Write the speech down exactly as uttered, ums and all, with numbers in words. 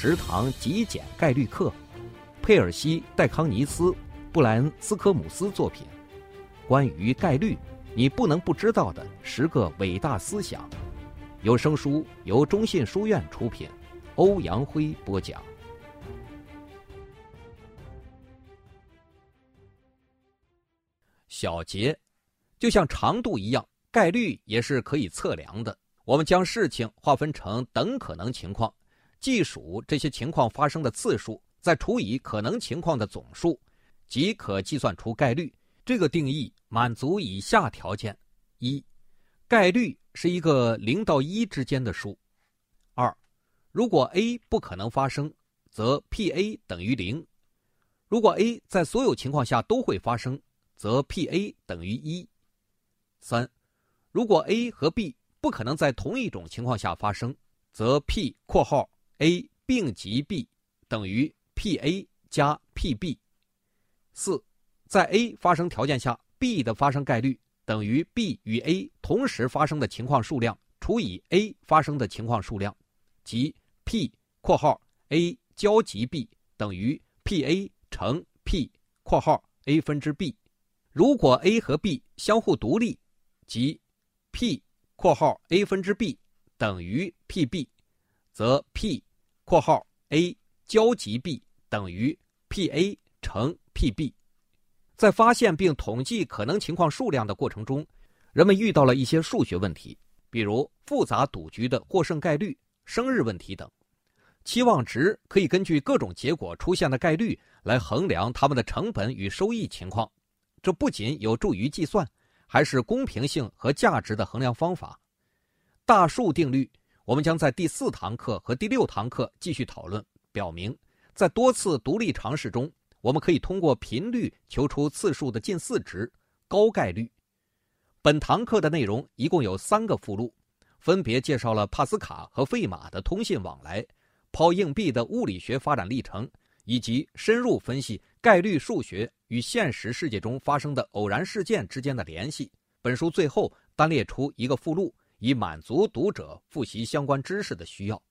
十堂极简概率课，佩尔西·戴康尼斯、布莱恩·斯科姆斯作品，关于概率你不能不知道的十个伟大思想。有声书由中信书院出品，欧阳辉播讲。小节就像长度一样，概率也是可以测量的。我们将事情划分成等可能情况，计数这些情况发生的次数，再除以可能情况的总数，即可计算出概率。这个定义满足以下条件：一、概率是一个零到一之间的数；二、如果 A 不可能发生，则 P A 等于零；如果 A 在所有情况下都会发生，则 P A 等于一；三、如果 A 和 B 不可能在同一种情况下发生，则 P (括号 A 并及 B) 等于 P A 加 P B。四、在 A 发生条件下 ，B 的发生概率等于 B 与 A 同时发生的情况数量除以 A 发生的情况数量，即 P (括号 A 交集 B) 等于 P A 乘 P (括号 A 分之 B)。如果 A 和 B 相互独立，即 P (括号 A 分之 B) 等于 P B， 则 P (括号 A 交集 B) 等于 P A 乘 P B。在发现并统计可能情况数量的过程中，人们遇到了一些数学问题，比如复杂赌局的获胜概率、生日问题等。期望值可以根据各种结果出现的概率来衡量它们的成本与收益情况，这不仅有助于计算，还是公平性和价值的衡量方法。大数定律我们将在第四堂课和第六堂课继续讨论，表明在多次独立尝试中，我们可以通过频率求出次数的近似值，高概率。本堂课的内容一共有三个附录，分别介绍了帕斯卡和费马的通信往来、抛硬币的物理学发展历程，以及深入分析概率数学与现实世界中发生的偶然事件之间的联系。本书最后单列出一个附录，以满足读者复习相关知识的需要。